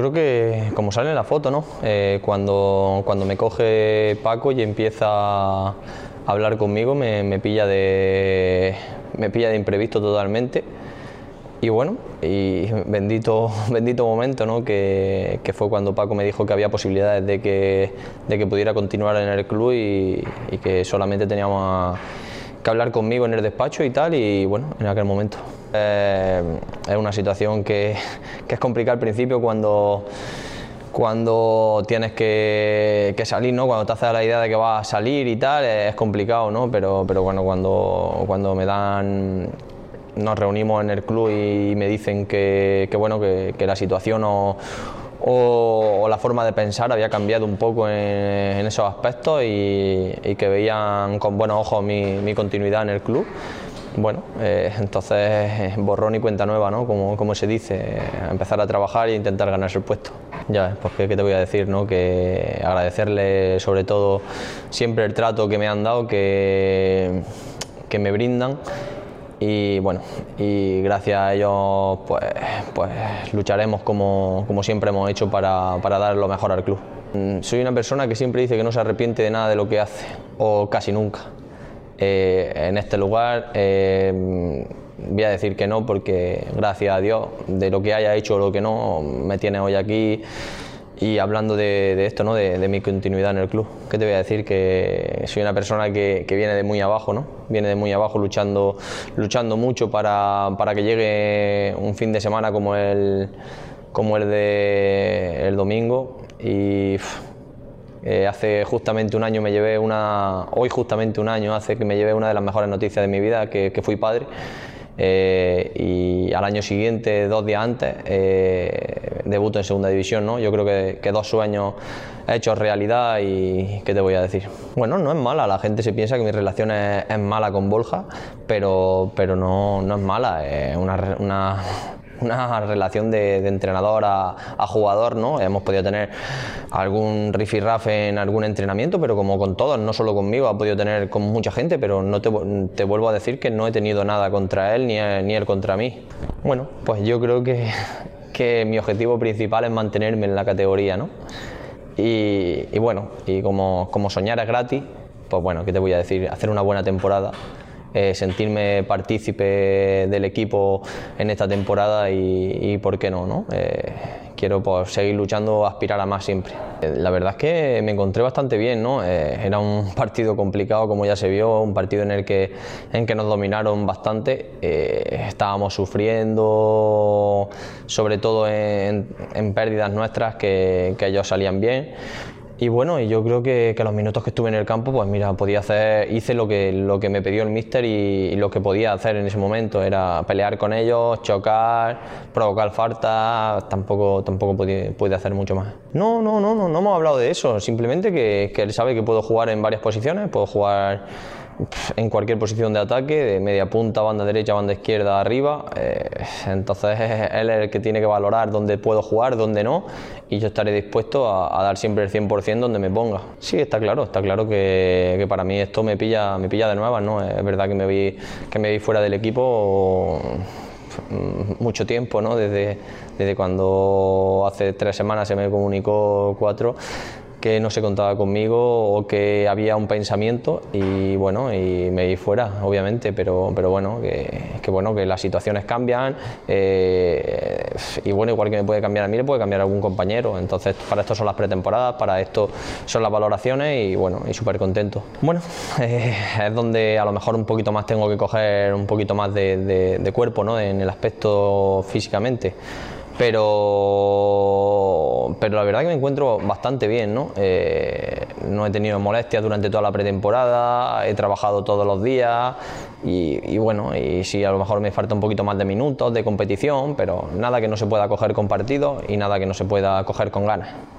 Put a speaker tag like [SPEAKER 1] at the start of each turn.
[SPEAKER 1] creo que como sale en la foto, ¿no? Cuando me coge Paco y empieza a hablar conmigo, me pilla de imprevisto totalmente. Y bueno, y bendito momento, ¿no? que fue cuando Paco me dijo que había posibilidades de que pudiera continuar en el club y que solamente teníamos que hablar conmigo en el despacho y tal, y bueno, en aquel momento. Es una situación que es complicada al principio cuando tienes que salir, ¿no? Cuando te haces la idea de que vas a salir y tal, es complicado, ¿no? Pero bueno, cuando nos reunimos en el club y me dicen que la situación o la forma de pensar había cambiado un poco en esos aspectos y que veían con buenos ojos mi continuidad en el club. Bueno, entonces borrón y cuenta nueva, ¿no? Como se dice, empezar a trabajar e intentar ganarse el puesto. Ya, pues ¿qué te voy a decir, ¿no? Que agradecerle sobre todo siempre el trato que me han dado, que me brindan. Y bueno, y gracias a ellos pues lucharemos como siempre hemos hecho para dar lo mejor al club. Soy una persona que siempre dice que no se arrepiente de nada de lo que hace, o casi nunca. En este lugar voy a decir que no, porque gracias a Dios, de lo que haya hecho o lo que no, me tiene hoy aquí y hablando de esto, ¿no? de mi continuidad en el club. ¿Qué te voy a decir? Que soy una persona que viene de muy abajo, ¿no? Viene de muy abajo luchando mucho para que llegue un fin de semana como el de el domingo. Y hace justamente un año hoy justamente un año hace que me llevé una de las mejores noticias de mi vida, que fui padre. Y al año siguiente, 2 días antes, debuto en segunda división, ¿no? Yo creo que 2 sueños hechos realidad. Y ¿qué te voy a decir? Bueno, no es mala, la gente se piensa que mi relación es mala con Borja, pero no es mala, es una relación de entrenador a jugador, ¿no? Hemos podido tener algún rifirrafe en algún entrenamiento, pero como con todos, no solo conmigo, ha podido tener con mucha gente, pero no te vuelvo a decir que no he tenido nada contra él ni él contra mí. Bueno, pues yo creo que mi objetivo principal es mantenerme en la categoría, ¿no? Y bueno, y como soñar es gratis, pues bueno, ¿qué te voy a decir? Hacer una buena temporada. Sentirme partícipe del equipo en esta temporada y por qué no. Quiero pues, seguir luchando, aspirar a más siempre. La verdad es que me encontré bastante bien, ¿no? Era un partido complicado, como ya se vio, un partido en que nos dominaron bastante. Estábamos sufriendo, sobre todo en pérdidas nuestras, que ellos salían bien. Y bueno, y yo creo que los minutos que estuve en el campo, pues mira, hice lo que me pidió el míster y lo que podía hacer en ese momento era pelear con ellos, chocar, provocar faltas, tampoco pude hacer mucho más. No hemos hablado de eso, simplemente que él sabe que puedo jugar en varias posiciones, puedo jugar en cualquier posición de ataque, de media punta, banda derecha, banda izquierda, arriba. Entonces él es el que tiene que valorar dónde puedo jugar, dónde no, y yo estaré dispuesto a dar siempre el 100% donde me ponga. Sí, está claro que para mí esto me pilla de nuevas, ¿no? Es verdad que me vi fuera del equipo mucho tiempo, ¿no? Desde cuando hace 3 semanas se me comunicó 4 que no se contaba conmigo o que había un pensamiento y bueno, y me di fuera, obviamente, pero bueno, que las situaciones cambian y bueno, igual que me puede cambiar a mí, le puede cambiar a algún compañero. Entonces, para esto son las pretemporadas, para esto son las valoraciones y bueno, y súper contento. Bueno, es donde a lo mejor un poquito más tengo que coger un poquito más de cuerpo, ¿no? En el aspecto físicamente. Pero la verdad que me encuentro bastante bien, ¿no? No he tenido molestias durante toda la pretemporada, he trabajado todos los días y bueno, y sí, a lo mejor me falta un poquito más de minutos de competición, pero nada que no se pueda coger con partidos y nada que no se pueda coger con ganas.